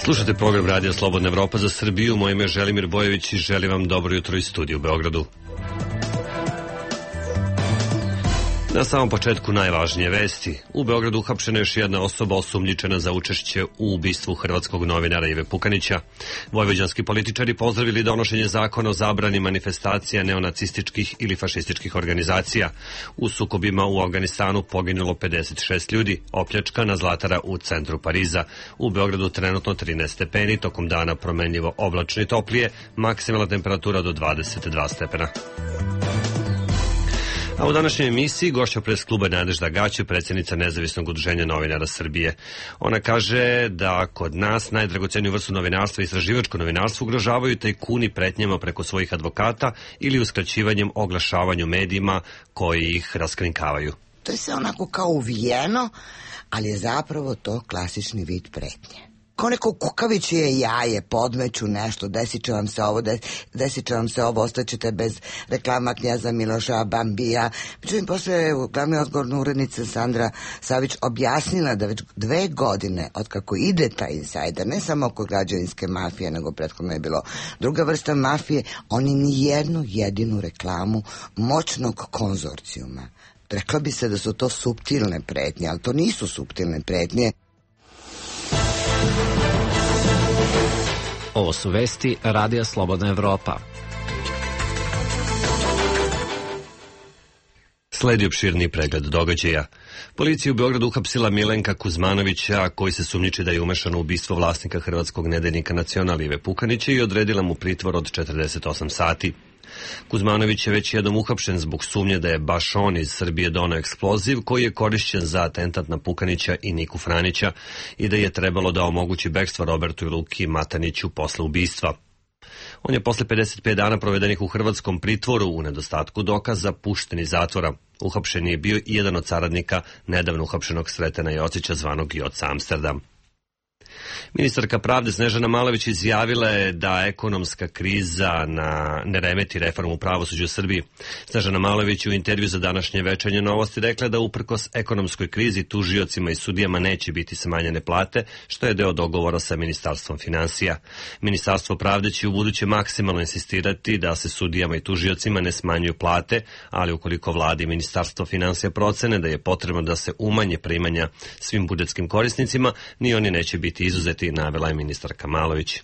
Slušate program Radija Slobodna Evropa za Srbiju. Moje ime je Želimir Bojević i želim vam dobro jutro iz studija u Beogradu. Na samom početku najvažnije vesti. U Beogradu uhapšena je još jedna osoba osumnjičena za učešće u ubistvu hrvatskog novinara Ive Pukanića. Vojvođanski političari pozdravili donošenje zakona o zabrani manifestacija neonacističkih ili fašističkih organizacija. U sukobima u Afganistanu poginulo 56 ljudi, opljačkana Zlatara u centru Pariza. U Beogradu trenutno 13 stepeni, tokom dana promenljivo oblačno i toplije, maksimalna temperatura do 22 stepena. A u današnjoj emisiji gošća pres kluba Nadežda Gaće, predsjednica Nezavisnog udruženja novinara Srbije. Ona kaže da kod nas najdragoceniju vrstu novinarstva i istraživačko novinarstvo ugrožavaju tajkuni pretnjama preko svojih advokata ili uskraćivanjem oglašavanju medijima koji ih raskrinkavaju. To je sve onako kao uvijeno, ali je zapravo to klasični vid pretnje. Kao neko kukavičije jaje, podmeću nešto, desit će vam se ovo, ostaćete bez reklama Knjaza Miloša, Bambija. Međutim, posle je glavni odgovorna urednica Sandra Savić objasnila da već 2 godine od kako ide taj insajder, ne samo oko građevinske mafije, nego prethodno je bilo druga vrsta mafije, oni ni jednu jedinu reklamu moćnog konzorcijuma. Rekla bi se da su to suptilne pretnje, ali to nisu suptilne pretnje. Ovo su vesti Radija Slobodna Evropa. Sledi opširni pregled događaja. Policija u Beogradu uhapsila Milenka Kuzmanovića, koji se sumnjiči da je umešan u ubistvo vlasnika hrvatskog nedeljnika Nacional Ive Pukanića i odredila mu pritvor od 48 sati. Kuzmanović je već jednom uhapšen zbog sumnje da je baš on iz Srbije doneo eksploziv koji je korišćen za atentat na Pukanića i Niku Franića i da je trebalo da omogući bekstvo Robertu i Luki Mataniću posle ubistva. On je posle 55 dana provedenih u hrvatskom pritvoru u nedostatku dokaza pušten iz zatvora. Uhapšen je bio i jedan od saradnika nedavno uhapšenog Sretena Jocića zvanog Joca Amsterdam. Ministarka pravde Snežana Malović izjavila je da ekonomska kriza ne remeti reformu u pravosuđu u Srbiji. Snežana Malović u intervju za današnje Večernje novosti rekla da uprkos ekonomskoj krizi tužiocima i sudijama neće biti smanjene plate, što je deo dogovora sa Ministarstvom finansija. Ministarstvo pravde će u buduće maksimalno insistirati da se sudijama i tužiocima ne smanjuju plate, ali ukoliko vlada i Ministarstvo finansija procene da je potrebno da se umanje primanja svim budžetskim korisnicima, ni oni neće biti izuzeti, navela je ministarka Malović.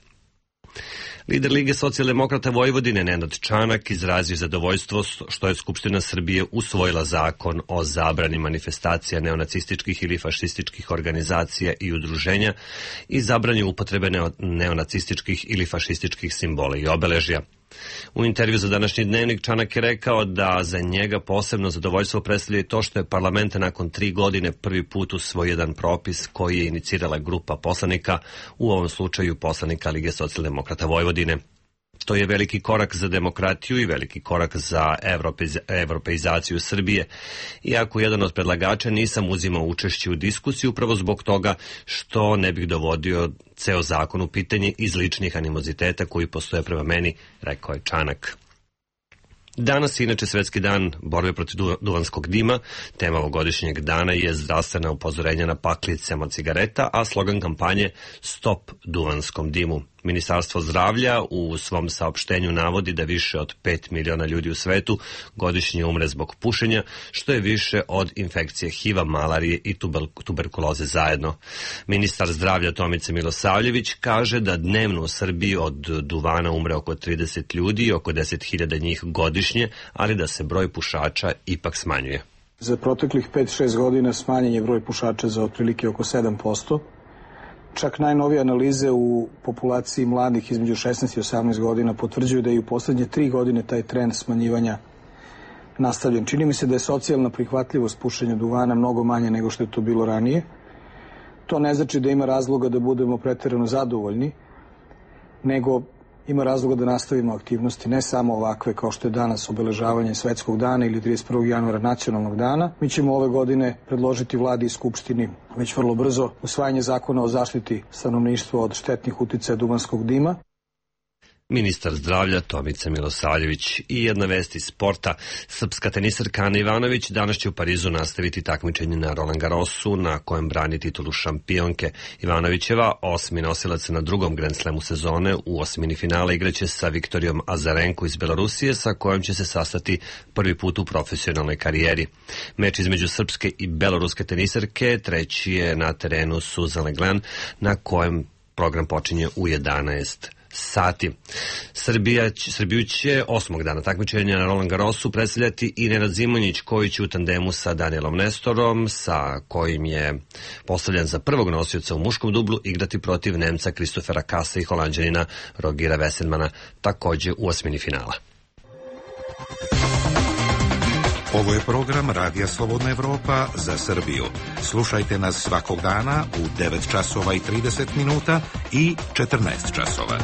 Lider Lige socijaldemokrata Vojvodine Nenad Čanak izrazio zadovoljstvo što je Skupština Srbije usvojila zakon o zabrani manifestacija neonacističkih ili fašističkih organizacija i udruženja i zabrani upotrebe neonacističkih ili fašističkih simbola i obeležja. U intervju za današnji Dnevnik Čanak je rekao da za njega posebno zadovoljstvo predstavlja i to što je parlament nakon 3 godine prvi put usvojio jedan propis koji je inicirala grupa poslanika, u ovom slučaju poslanika Lige socijaldemokrata Vojvodine. To je veliki korak za demokratiju i veliki korak za evropeizaciju Srbije. Iako jedan od predlagača nisam uzimao učešće u diskusiju upravo zbog toga što ne bih dovodio ceo zakon u pitanje iz ličnih animoziteta koji postoje prema meni, rekao je Čanak. Danas je inače Svetski dan borbe protiv duvanskog dima. Tema ovogodišnjeg dana je zdravstvena upozorenja na paklicama cigareta, a slogan kampanje Stop duvanskom dimu. Ministarstvo zdravlja u svom saopštenju navodi da više od 5 miliona ljudi u svetu godišnje umre zbog pušenja, što je više od infekcije HIV-a, malarije i tuberkuloze zajedno. Ministar zdravlja Tomica Milosavljević kaže da dnevno u Srbiji od duvana umre oko 30 ljudi i oko 10.000 njih godišnje, ali da se broj pušača ipak smanjuje. Za proteklih 5-6 godina smanjen je broj pušača za otprilike oko 7%. Čak najnovije analize u populaciji mladih između 16 i 18 godina potvrđuju da je u poslednje 3 godine taj trend smanjivanja nastavljen. Čini mi se da je socijalna prihvatljivost pušenja duvana mnogo manje nego što je to bilo ranije. To ne znači da ima razloga da budemo preterano zadovoljni, nego ima razloga da nastavimo aktivnosti, ne samo ovakve kao što je danas obeležavanje Svetskog dana ili 31. januara Nacionalnog dana. Mi ćemo ove godine predložiti vladi i Skupštini već vrlo brzo usvajanje zakona o zaštiti stanovništva od štetnih uticaja duvanskog dima. ministar zdravlja Tomica Milosavljević. I jedna vest iz sporta. Srpska tenisarka Ana Ivanović danas će u Parizu nastaviti takmičenje na Roland Garrosu, na kojem brani titulu šampionke. Ivanovićeva, osmi nosilac na drugom Grand Slamu sezone, u osmini finala igraće sa Viktorijom Azarenko iz Belorusije, sa kojom će se sastati prvi put u profesionalnoj karijeri. Meč između srpske i beloruske tenisarke treći je na terenu Susan Leglen, na kojem program počinje u 11 sati. Srbiju će 8. dana takmičenja na Roland Garrosu predstavljati i Nenad Zimonjić, koji će u tandemu sa Danielom Nestorom, sa kojim je postavljen za prvog nosioca u muškom dublu, igrati protiv Nemca Kristofera Kasa i Holanđanina Rogera Veselmana, takođe u osmini finala. Ovo je program Radija Slobodna Evropa za Srbiju. Slušajte nas svakog dana u 9 časova i 30 minuta i 14 časova.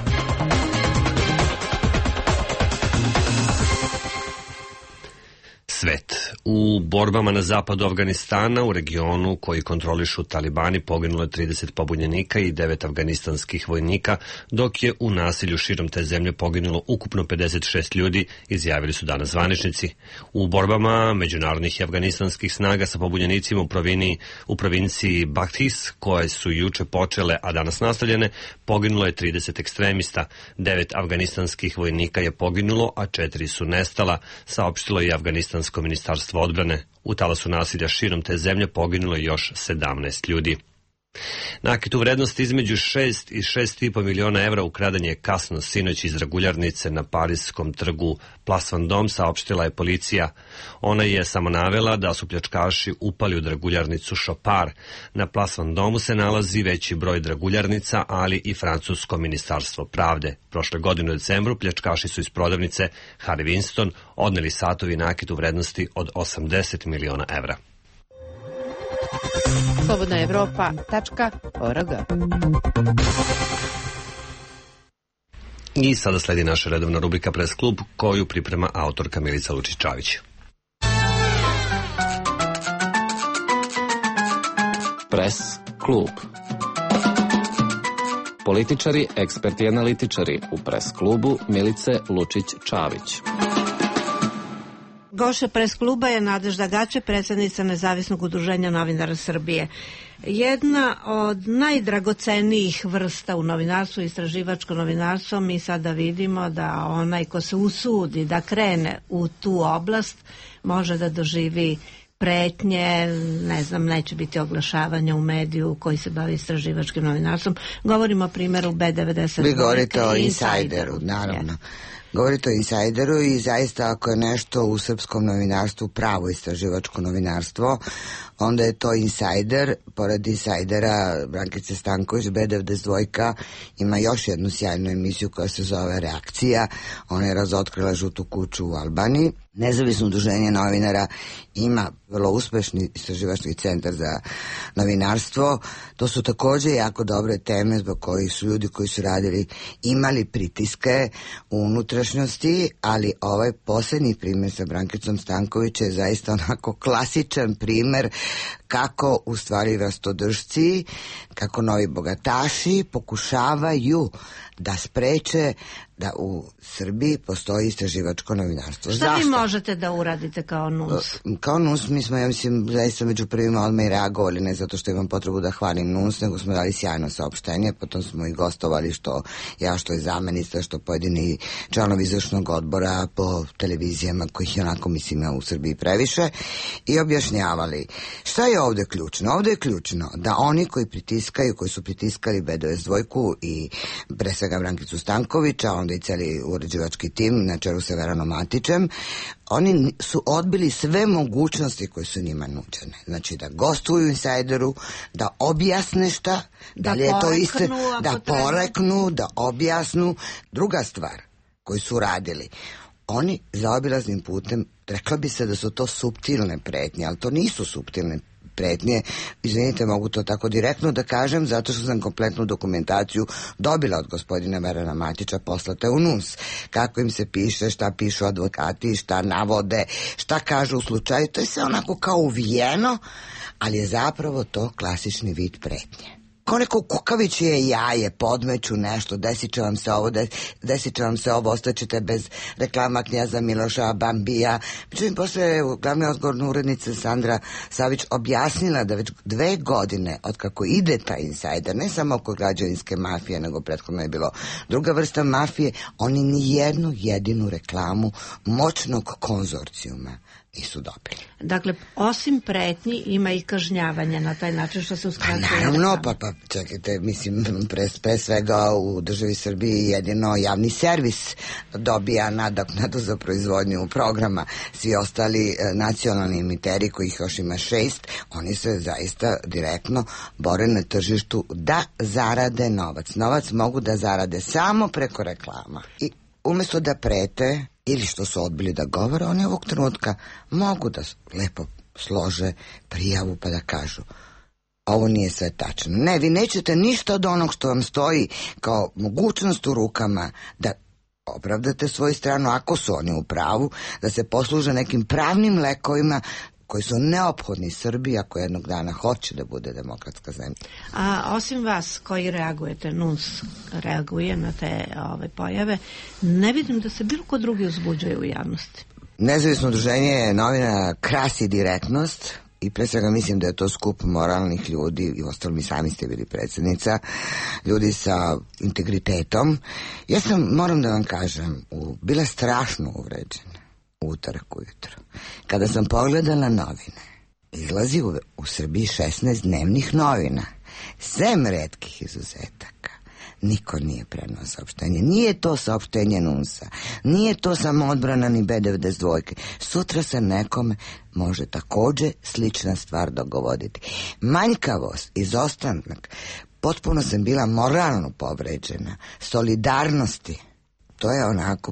Svet. U borbama na zapadu Afganistana, u regionu koji kontrolišu talibani, poginulo je 30 pobunjenika i 9 afganistanskih vojnika, dok je u nasilju širom te zemlje poginulo ukupno 56 ljudi, izjavili su danas zvaničnici. U borbama međunarodnih i afganistanskih snaga sa pobunjenicima u provinciji Baghis, koje su juče počele, a danas nastavljene, poginulo je 30 ekstremista. 9 afganistanskih vojnika je poginulo, a 4 su nestala, saopštilo je Afganistansko ministarstvo odbrane. U talasu nasilja širom te zemlje poginulo je još 17 ljudi. Nakit u vrednosti između 6 i 6,5 miliona evra ukraden je kasno sinoć iz draguljarnice na parijskom trgu Place Vendôme, saopštila je policija. Ona je samo navela da su pljačkaši upali u draguljarnicu Chopard. Na Place Vendôme se nalazi veći broj draguljarnica, ali i francusko ministarstvo pravde. Prošle godine u decembru pljačkaši su iz prodavnice Harry Winston odneli satovi nakit u vrednosti od 80 miliona evra. slobodnaevropa.org. I sada sledi naša redovna rubrika Press klub, koju priprema autorka Milica Lučić-Čavić. Press klub. Političari, eksperti i analitičari u Press klubu Milice Lučić-Čavić. Gošća Press kluba je Nadežda Gače, predsjednica Nezavisnog udruženja novinara Srbije. Jedna od najdragocenijih vrsta u novinarstvu, istraživačko novinarstvo, mi sada vidimo da onaj ko se usudi da krene u tu oblast može da doživi pretnje, ne znam, neće biti oglašavanja u mediju koji se bavi istraživačkim novinarstvom. Govorimo o primjeru B92. Vi govorite o insajderu, naravno. Govorite o insajderu i zaista ako je nešto u srpskom novinarstvu pravo istraživačko novinarstvo, onda je to insajder. Pored insajdera Brankice Stanković, B92 ima još jednu sjajnu emisiju koja se zove Reakcija. Ona je razotkrila žutu kuću u Albaniji. Nezavisno udruženje novinara ima vrlo uspešni istraživački centar za novinarstvo. To su takođe jako dobre teme zbog kojih su ljudi koji su radili imali pritiske u unutrašnjosti, ali ovaj poslednji primjer sa Brankicom Stanković je zaista onako klasičan primer kako u stvari vlastodržci, kako novi bogataši pokušavaju da spreče da u Srbiji postoji istraživačko novinarstvo. Šta vi možete da uradite kao NUNS? Kao NUNS mi smo, ja mislim, zaista među prvima odmah i reagovali, ne zato što imam potrebu da hvalim NUNS, nego smo dali sjajno saopštenje, potom smo i gostovali što ja, što je zamenica, što pojedini članovi izvršnog odbora po televizijama, kojih je onako, mislim, u Srbiji previše, i objašnjavali. Šta je ovde ključno? Ovde je ključno da oni koji pritiskaju, koji su pritiskali B92 i pre svega Brankicu Stankovića, onda i cijeli uređivački tim na čelu sa Veranom Matićem, oni su odbili sve mogućnosti koje su njima nuđene. Znači da gostuju u insajderu, da objasne šta, da li je to isto, da poreknu, da objasnu. Druga stvar koju su radili, oni zaobilaznim putem, rekla bi se da su to suptilne pretnje, ali to nisu suptilne pretnje, izvinite, mogu to tako direktno da kažem, zato što sam kompletnu dokumentaciju dobila od gospodina Verana Matića, poslata u NUNS. Kako im se piše, šta pišu advokati, šta navode, šta kažu u slučaju, to je sve onako kao uvijeno, ali je zapravo to klasični vid pretnje. kao neko kukavičije jaje, podmeću nešto, desit će vam se ovo, ostaćete bez reklama Knjaza Miloša, Bambija. Međutim, posle je glavna odgovorna urednica Sandra Savić objasnila da već 2 godine od kako ide taj insajder, ne samo oko građevinske mafije, nego prethodno je bilo druga vrsta mafije, oni ni jednu jedinu reklamu moćnog konzorcijuma nisu dobili. Dakle, osim pretnji ima i kažnjavanja na taj način što se uskraćuje. Naravno, pa čekajte, mislim, pre svega u državi Srbiji jedino javni servis dobija nadoknadu za proizvodnju programa. Svi ostali nacionalni emiteri, kojih još ima 6, oni se zaista direktno bore na tržištu da zarade novac. Novac mogu da zarade samo preko reklama. I umesto da prete ili što su odbili da govore, oni ovog trenutka mogu da lepo slože prijavu pa da kažu ovo nije sve tačno. Ne, vi nećete ništa od onog što vam stoji kao mogućnost u rukama da opravdate svoju stranu, ako su oni u pravu, da se posluže nekim pravnim lekovima koji su neophodni Srbiji ako jednog dana hoće da bude demokratska zemlja. A osim vas koji reagujete, NUNS reaguje na te pojave, ne vidim da se bilo ko drugi uzbuđuje u javnosti. Nezavisno udruženje novina krasi direktnost i pre svega mislim da je to skup moralnih ljudi, i ostalo mi sami ste bili predsjednica, ljudi sa integritetom. Ja sam, moram da vam kažem, bila strašno uvređena utorak ujutro. Kada sam pogledala novine, izlazi u Srbiji 16 dnevnih novina, sem retkih izuzetaka. Niko nije prenao saopštenje. Nije to saopštenje NUNS-a. Nije to samo odbrana ni B92. Sutra se nekome može takođe slična stvar dogoditi. Manjkavost, izostanak, potpuno sam bila moralno povređena. Solidarnosti, to je onako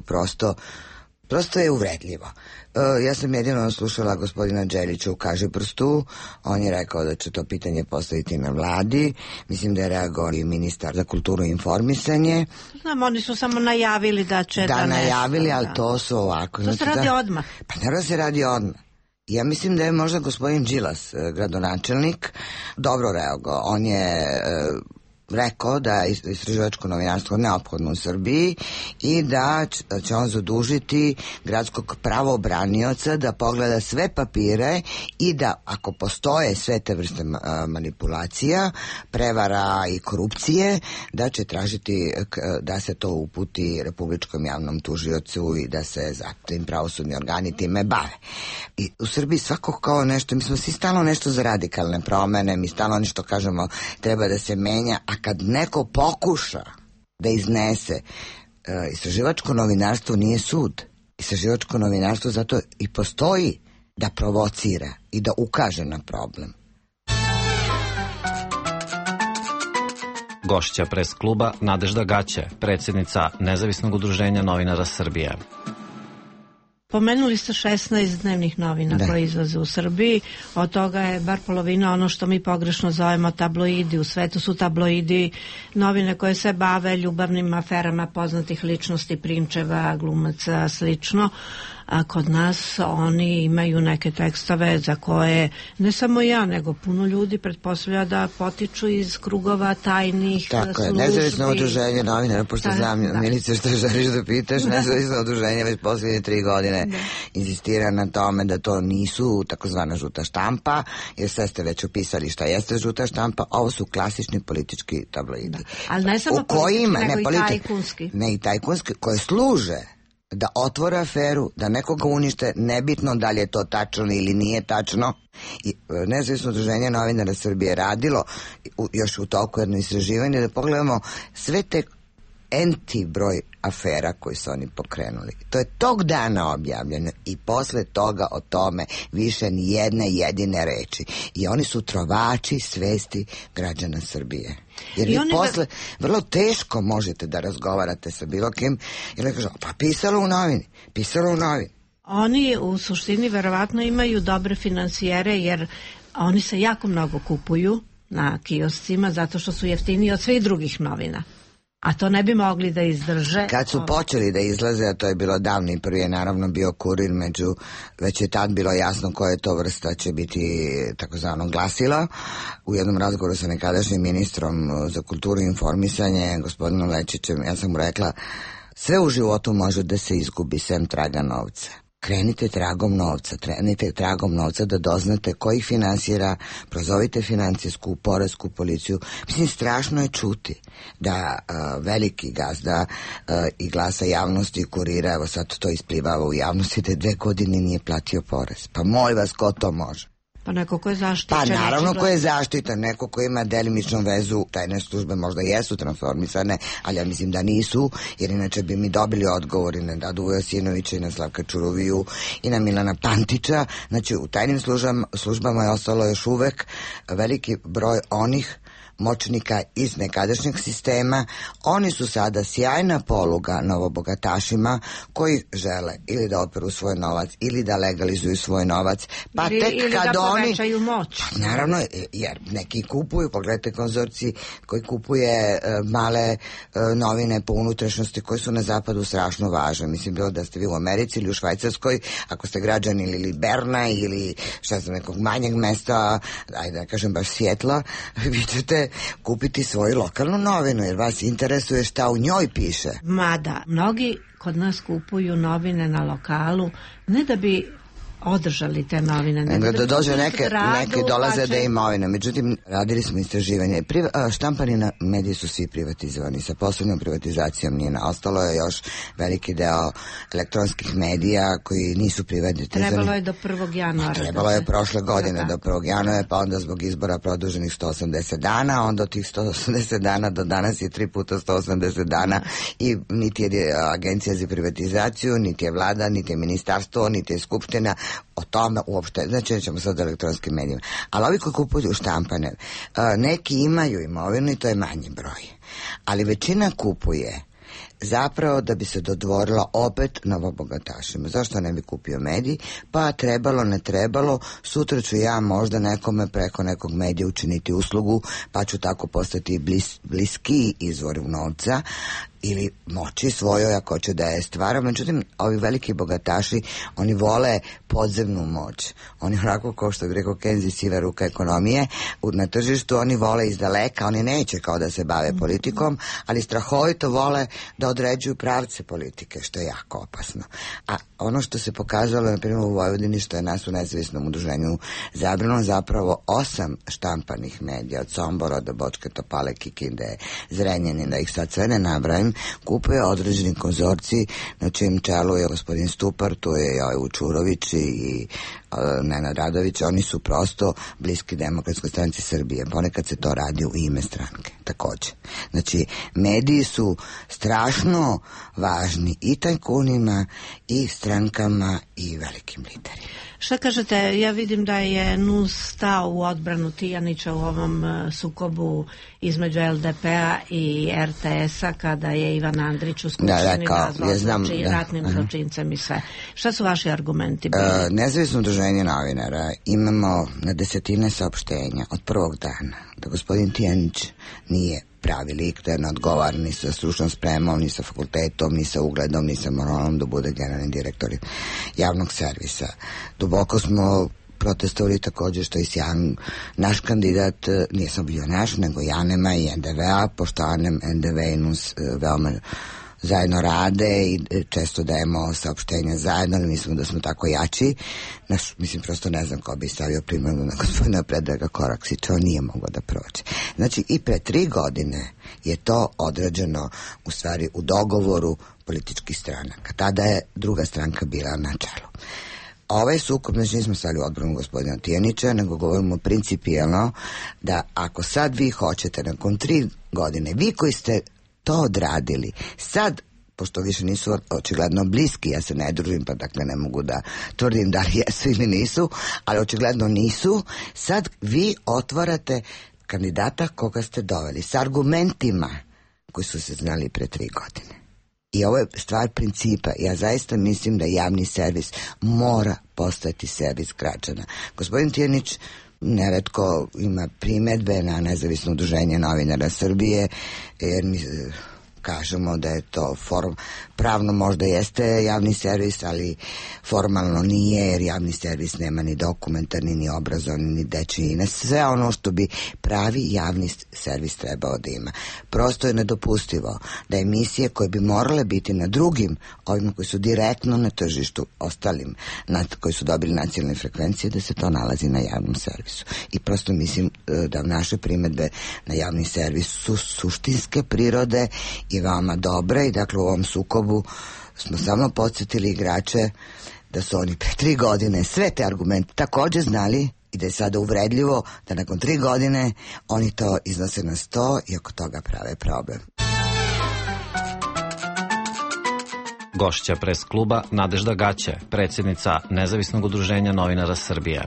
prosto je uvredljivo. Ja sam jedino slušala gospodina Đelića u Kažiprstu, on je rekao da će to pitanje postaviti na vladi, mislim da je reagovao i ministar za kulturu i informisanje. Znam, oni su samo najavili da će da najavili, ali to su ovako. To se radi odmah. Pa naravno se radi odmah. Ja mislim da je možda gospodin Đilas, gradonačelnik, dobro reagovao. On je rekao da je istraživačko novinarstvo neophodno u Srbiji i da će on zadužiti gradskog pravobranioca da pogleda sve papire i da ako postoje sve te vrste manipulacija, prevara i korupcije, da će tražiti da se to uputi Republičkom javnom tužiocu i da se zatim pravosudni organi time bave. I u Srbiji svako kao nešto, mi smo svi stalno nešto za radikalne promene, mi stalno nešto kažemo treba da se menja, a kad neko pokuša da iznese, istraživačko novinarstvo nije sud. Istraživačko novinarstvo zato i postoji da provocira i da ukaže na problem. Gošća pres kluba Nadežda Gaće, predsjednica Nezavisnog udruženja novinara Srbije. Pomenuli ste 16 dnevnih novina koje izlaze u Srbiji, od toga je bar polovina ono što mi pogrešno zovemo tabloidi. U svetu su tabloidi novine koje se bave ljubavnim aferama poznatih ličnosti, prinčeva, glumaca, slično. A kod nas oni imaju neke tekstove za koje ne samo ja, nego puno ljudi pretpostavlja da potiču iz krugova tajnih službi. Tako je, Nezavisno udruženje novinara, pošto znam, Milice, što želiš da pitaš, Nezavisno udruženje već posljednje 3 godine insistira na tome da to nisu takozvana žuta štampa, jer sve ste već opisali šta jeste žuta štampa, ovo su klasični politički tabloidi. Ali ne samo politički, nego i tajkunski. Ne i tajkunski, koje služe da otvore aferu, da nekoga unište, nebitno da li je to tačno ili nije tačno. I Nezavisno udruženje novinara Srbije radilo još u toku jedno istraživanje da pogledamo sve te broj afera koji su oni pokrenuli. To je tog dana objavljeno i posle toga o tome više ni jedne jedine reči. I oni su trovači svesti građana Srbije. Jer vi posle vrlo teško možete da razgovarate sa bilo kim i da kažu, pa pisalo u novini. Oni u suštini verovatno imaju dobre financijere jer oni se jako mnogo kupuju na kioscima zato što su jeftiniji od svih drugih novina. A to ne bi mogli da izdrže. Kad su počeli da izlaze, a to je bilo davno i prvi je naravno bio Kurir, već je tad bilo jasno koja to vrsta će biti takozvano glasila. U jednom razgovoru sa nekadašnjim ministrom za kulturu i informisanje, gospodinom Lečićem, ja sam mu rekla, sve u životu može da se izgubi, sem traga novca. Krenite tragom novca da doznate ko ih finansira, prozovite financijsku, poresku policiju. Mislim, strašno je čuti da veliki gazda i glasa javnosti i Kurira, evo sad to isplivava u javnosti, da 2 godine nije platio porez. Pa molim vas, ko to može? Pa neko ko je zaštićen. Pa naravno ko je zaštitan, neko ko ima delimičnu vezu, tajne službe možda jesu transformisane, ali ja mislim da nisu, jer inače bi mi dobili odgovor i na Dadu Vujasinovića i na Slavka Čuruviju i na Milana Pantića. Znači u tajnim službama je ostalo još uvek veliki broj onih moćnika iz nekadašnjeg sistema. Oni su sada sjajna poluga novobogatašima koji žele ili da operu svoj novac ili da legalizuju svoj novac, pa tek ili kad da oni povećaju moć. Pa, naravno, jer neki kupuju, pogledajte konzorcij koji kupuje male novine po unutrašnjosti koji su na zapadu strašno važne. Mislim, bilo da ste vi u Americi ili u Švajcarskoj, ako ste građani ili Berna ili šta znam, nekog manjeg mesta, ajde da kažem baš Sjetla, vi ćete kupiti svoju lokalnu novinu, jer vas interesuje šta u njoj piše. Mada, mnogi kod nas kupuju novine na lokalu, ne da bi održali te novine. Nego da dođe neke dolaze da imovine. Međutim, radili smo istraživanje. Štampani mediji su svi privatizovani. Sa posebnom privatizacijom nije ostalo je još veliki deo elektronskih medija koji nisu privatizovani. Trebalo je do 1. januara. Trebalo je prošle godine do 1. januara, pa onda zbog izbora produženih 180 dana, onda od tih 180 dana do danas je 3 puta 180 dana i niti je agencija za privatizaciju, niti je vlada, niti je ministarstvo, niti je skupština o tome uopšte, znači nećemo sad o elektronskim medijima, ali ovi koji kupuju štampane, neki imaju imovinu i to je manji broj, ali većina kupuje zapravo da bi se dodvorila opet novobogatašima. Zašto ne bi kupio medij? Pa trebalo, ne trebalo, sutra ću ja možda nekome preko nekog medija učiniti uslugu, pa ću tako postati bliski izvor novca ili moći svojoj ako će da je stvara. Međutim, ovi veliki bogataši, oni vole podzemnu moć. Oni onako, kao što bi rekao Kenzi, siva ruka ekonomije na tržištu, oni vole iz daleka, oni neće kao da se bave politikom, ali strahovito vole da određuju pravce politike, što je jako opasno. A ono što se pokazalo, na primjer u Vojvodini, što je nas u nezavisnom udruženju zabrano, zapravo 8 štampanih medija, od Sombora do Bočke Topale, Kikinde, Zrenjanina, da ih sad sve ne nabrajim, kupuje određeni konzorcij na čijem čelu je gospodin Stupar, tu je Jovo Čurović i Nenad Radović. Oni su prosto bliski Demokratskoj stranci Srbije. Ponekad se to radi u ime stranke, takođe. Znači, mediji su strašno važni i tajkunima, i strankama, i velikim liderima. Šta kažete, ja vidim da je NUS stao u odbranu Tijanića u ovom sukobu između LDP-a i RTS-a kada je Ivan Andrić u Skupštini nazvao ratnim zločincem i sve. Šta su vaši argumenti bili? Nezavisno udruženje novinara imamo na desetine saopštenja od prvog dana da gospodin Tijanić nije pravi lik, da ne odgovara ni sa stručnom spremom, ni sa fakultetom, ni sa ugledom, ni sa moralom da bude generalni direktor javnog servisa. Duboko smo protestovali također što je sjajan naš kandidat, nije samo bio naš, nego Janema i NDV-a, pošto NDV i NUS veoma zajedno rade i često dajemo saopštenja zajedno, ali mislimo da smo tako jači. Mislim, prosto ne znam ko bi stavio primjerno na gospodina Predraga Koraksića, on nije mogao da prođe. Znači, i pre 3 godine je to određeno u stvari u dogovoru političkih stranaka. Tada je druga stranka bila na čelu. Ovaj sukob, znači nismo stali u odbranu gospodina Tijanića, nego govorimo principijelno da ako sad vi hoćete nakon 3 godine, vi koji ste to odradili, sad, pošto više nisu očigledno bliski, ja se ne družim, pa dakle ne mogu da tvrdim da li jesu ili nisu, ali očigledno nisu, sad vi otvarate kandidata koga ste doveli s argumentima koji su se znali pre 3 godine. I ovo je stvar principa. Ja zaista mislim da javni servis mora postati servis građana. Gospodin Tijanić neretko ima primedbe na nezavisno udruženje novinara Srbije, jer kažemo da je to pravno možda jeste javni servis, ali formalno nije, jer javni servis nema ni dokumentarni, ni obrazovni, ni dečiji, ni sve ono što bi pravi javni servis trebao da ima. Prosto je nedopustivo da emisije koje bi morale biti na drugim, ovima koji su direktno na tržištu, ostalim koji su dobili nacionalne frekvencije, da se to nalazi na javnom servisu. I prosto mislim da naše primedbe na javni servis su suštinske prirode i veoma dobre, i dakle u ovom sukobu smo samo podsjetili igrače da su oni pre 3 godine sve te argumente takođe znali i da je sada uvredljivo da nakon 3 godine oni to iznose na sto i oko toga prave problem. Gošća pres kluba Nadežda Gaće, predsjednica Nezavisnog udruženja novinara Srbije.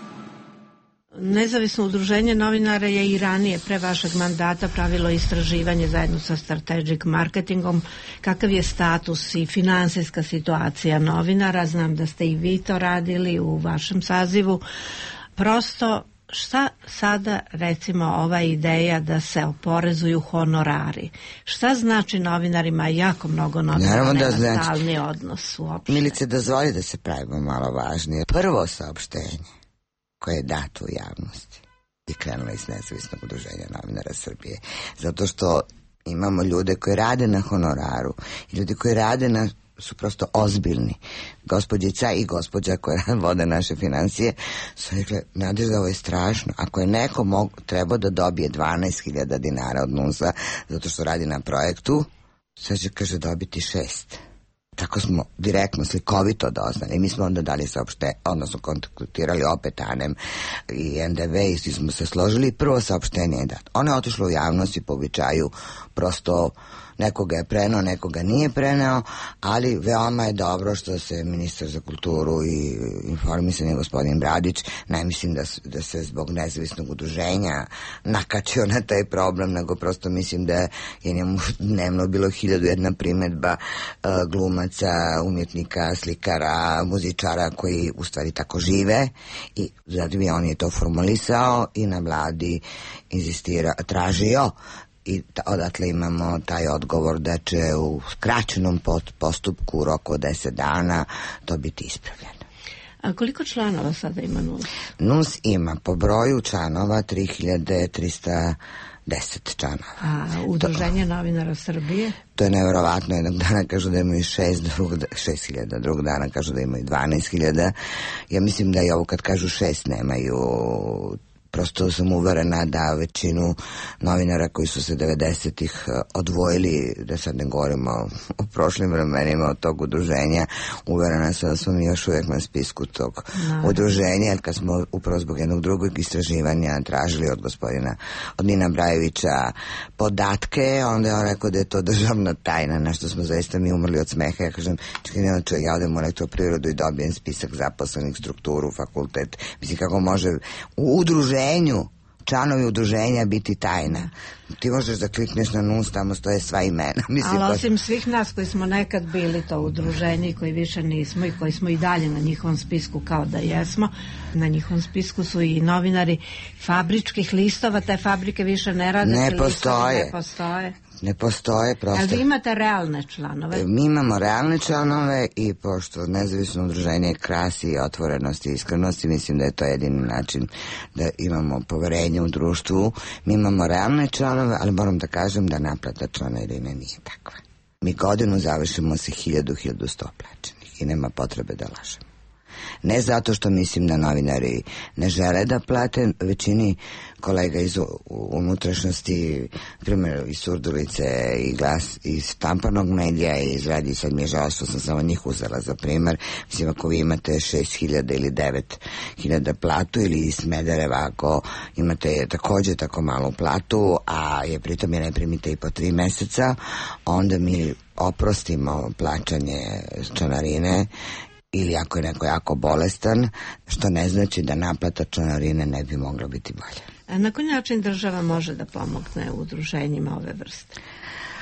Nezavisno udruženje novinara je i ranije pre vašeg mandata pravilo istraživanje zajedno sa Strategic Marketingom. Kakav je status i finansijska situacija novinara? Znam da ste i vi to radili u vašem sazivu. Prosto, šta sada, recimo, ova ideja da se oporezuju honorari? Šta znači novinarima? Jako mnogo novinara nema stalni odnos uopšte. Milice, dozvoli da se pravimo malo važnije. Prvo saopštenje koje je dato u javnosti i krenulo iz Nezavisnog udruženja novinara Srbije. Zato što imamo ljude koji rade na honoraru i ljudi koji rade su prosto ozbiljni. Gospođica i gospođa koja vode naše financije su rekle, Nadežda, ovo je strašno. Ako je neko trebao da dobije 12.000 dinara od NUNS-a zato što radi na projektu, sad će, kaže, dobiti 6. Tako smo direktno slikovito doznali. I mi smo onda dali odnosno kontaktirali opet ANEM i NDV i svi smo se složili. Prvo saopštenje je dat. Ono je otišlo u javnost i po običaju prosto nekoga je preneo, nekoga nije preneo, ali veoma je dobro što se ministar za kulturu i informisanje gospodin Bradić, ne mislim da se zbog Nezavisnog udruženja nakačio na taj problem, nego prosto mislim da je njemu dnevno bilo 1001 primedba glumaca, umjetnika, slikara, muzičara koji u stvari tako žive, i zatim on je to formulisao i na vladi tražio. I odatle imamo taj odgovor da će u skraćenom postupku u roku od 10 dana to biti ispravljeno. A koliko članova sada ima NUNS? NUNS ima po broju članova 3310 članova. A udruženje novinara Srbije? To je nevjerovatno. Jednog dana kažu da imaju 6.000, drugog dana kažu da imaju 12.000. Ja mislim da i ovo kad kažu 6 nemaju. Prosto sam uverena da većinu novinara koji su se 90-ih odvojili, da sad ne govorimo o prošlim vremenima od tog udruženja, uverena sam da smo mi još uvijek na spisku tog udruženja, jer kad smo upravo zbog jednog drugog istraživanja tražili od Nina Brajevića podatke, onda je on rekao da je to državna tajna, na što smo zaista mi umrli od smeha. Ja kažem, čekaj, nema čovjek, ja odem u elektroprivredu i dobijem spisak zaposlenih, strukturu, fakultet. Mislim, kako može u udruženju članovi udruženja biti tajna. Ti možeš da klikneš na NUNS, tamo stoje sva imena. Ali osim svih nas koji smo nekad bili to udruženje i koji više nismo i koji smo i dalje na njihovom spisku kao da jesmo, na njihovom spisku su i novinari fabričkih listova, te fabrike više ne rade. Ne postoje. Ne postoje prosto. Ali vi imate realne članove? Mi imamo realne članove i pošto Nezavisno udruženje krasi otvorenosti i iskrenosti, mislim da je to jedini način da imamo poverenje u društvu. Mi imamo realne članove, ali moram da kažem da naplata članarine nije takva. Mi godinu završimo sa 1000-1100 plaćenih i nema potrebe da lažemo. Ne zato što mislim da novinari ne žele da plate, većini kolega iz unutrašnjosti, primjer iz Surdulice i Glas, iz štampanog medija i iz radija, sad mi je žao što sam samo njih uzela za primjer. Mislim, ako vi imate 6.000 ili 9.000 platu, ili iz Smedereva ako imate također tako malu platu, a pritom je ne primite i po 3 meseca, onda mi oprostimo plaćanje članarine, ili ako je neko jako bolestan, što ne znači da naplata članarine ne bi mogla biti bolja. A na koji način država može da pomogne udruženjima ove vrste?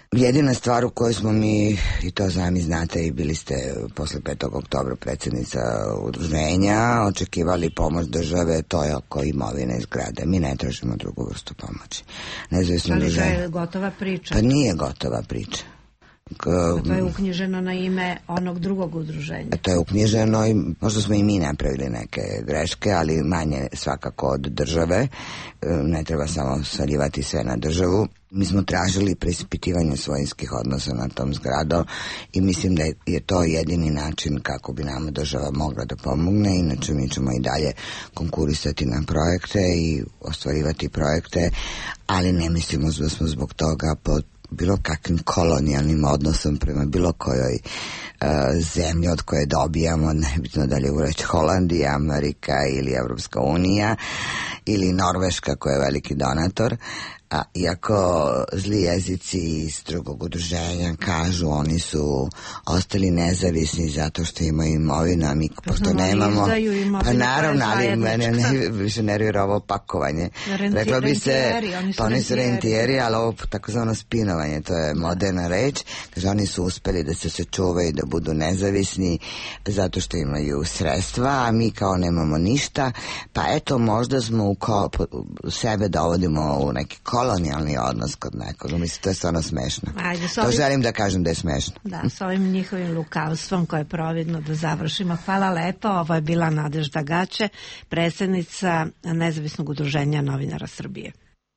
Jedina stvar u kojoj smo mi, i to sami znate i bili ste posle 5. oktobra predsjednica udruženja, očekivali pomoć države, to je oko imovine i zgrade. Mi ne tražimo drugu vrstu pomoći. Nezavisno ali udruženje. to je gotova priča. Pa nije gotova priča. To je uknjiženo na ime onog drugog udruženja. To je uknjiženo i možda smo i mi napravili neke greške, ali manje svakako od države. Ne treba samo svaljivati sve na državu. Mi smo tražili preispitivanje svojinskih odnosa na tom zgradom i mislim da je to jedini način kako bi nama država mogla da pomogne. Inače mi ćemo i dalje konkurisati na projekte i ostvarivati projekte, ali ne mislimo da smo zbog toga pod bilo kakvim kolonijalnim odnosom prema bilo kojoj zemlji od koje dobijamo, nebitno da li je reći Holandija, Amerika ili Evropska unija ili Norveška koja je veliki donator. A iako zli jezici iz drugog udruženja kažu oni su ostali nezavisni zato što imaju imovinu, a mi pošto nemamo, pa naravno, ali mene više nervira ovo pakovanje. Rekla bi se, pa oni su rentijeri, ali ovo takozvano spinovanje, to je moderna reč, kaže oni su uspeli da se sačuvaju, da budu nezavisni zato što imaju sredstva, a mi kao nemamo ništa, pa eto možda smo sebe dovodimo u neki kolonijalni odnos kod nekog. Mislim, to je stvarno smešno. Ajde, to želim da kažem da je smešno. Da, s ovim njihovim lukavstvom koje je providno da završimo. Hvala lepo. Ovo je bila Nadežda Gaće, predsjednica Nezavisnog udruženja novinara Srbije.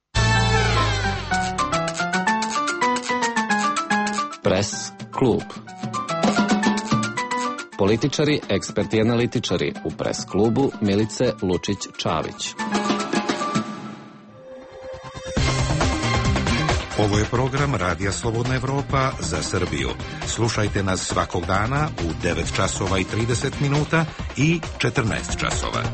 Pres klub. Političari, eksperti i analitičari u Pres klubu Milice Lučić-Čavić. Ovo je program Radija Slobodna Evropa za Srbiju. Slušajte nas svakog dana u 9 časova i 30 minuta i 14 časova.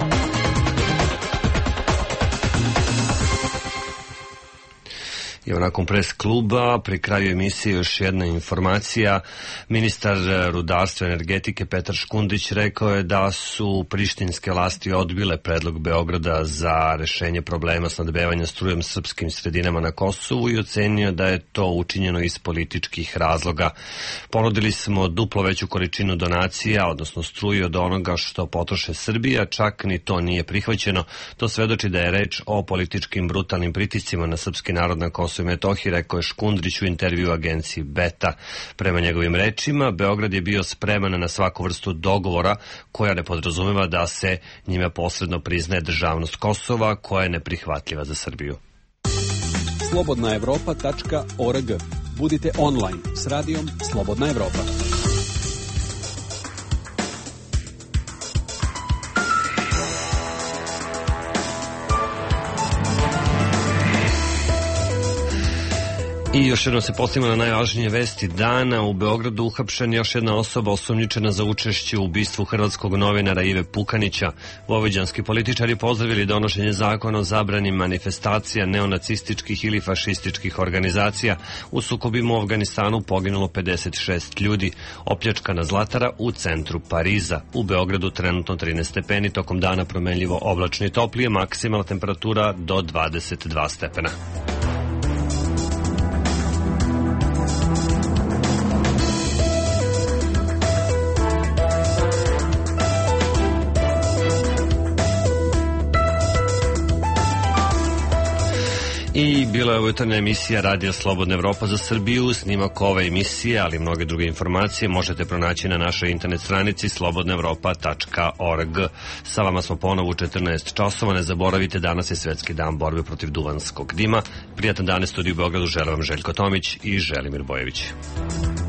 I nakon pres kluba pri kraju emisije još jedna informacija. Ministar rudarstva i energetike Petar Škundić rekao je da su prištinske vlasti odbile predlog Beograda za rešenje problema snabdevanja strujom srpskim sredinama na Kosovu i ocenio da je to učinjeno iz političkih razloga. Ponudili smo duplo veću količinu donacija, odnosno struje od onoga što potroše Srbija, čak ni to nije prihvaćeno. To svedoči da je reč o političkim brutalnim pritiscima na srpski narod na Kosovu i Metohiji, rekao je Škundrić u intervju agenciji Beta. Prema njegovim rečima, Beograd je bio spreman na svaku vrstu dogovora koja ne podrazumeva da se njime posredno priznaje državnost Kosova, koja je neprihvatljiva za Srbiju. slobodnaevropa.org. Budite online s radijom Slobodna Evropa. I još jednom se postavimo na najvažnije vesti dana. U Beogradu uhapšen još jedna osoba osumnjičena za učešće u ubistvu hrvatskog novinara Ive Pukanića. Vojvođanski političari pozdravili donošenje zakona o zabrani manifestacija neonacističkih ili fašističkih organizacija. U sukobima u Afganistanu poginulo 56 ljudi. Opljačkana zlatara u centru Pariza. U Beogradu trenutno 13 stepeni, tokom dana promenljivo oblačno i toplije, maksimalna temperatura do 22 stepena. I bila je jutarnja emisija Radija Slobodna Evropa za Srbiju. Snimak ove emisije, ali i mnoge druge informacije možete pronaći na našoj internet stranici slobodnaevropa.org. Sa vama smo ponovo u 14 časova. Ne zaboravite, danas je Svetski dan borbe protiv duvanskog dima. Prijatan dan, studiju u Beogradu žele vam Željko Tomić i Želimir Bojević.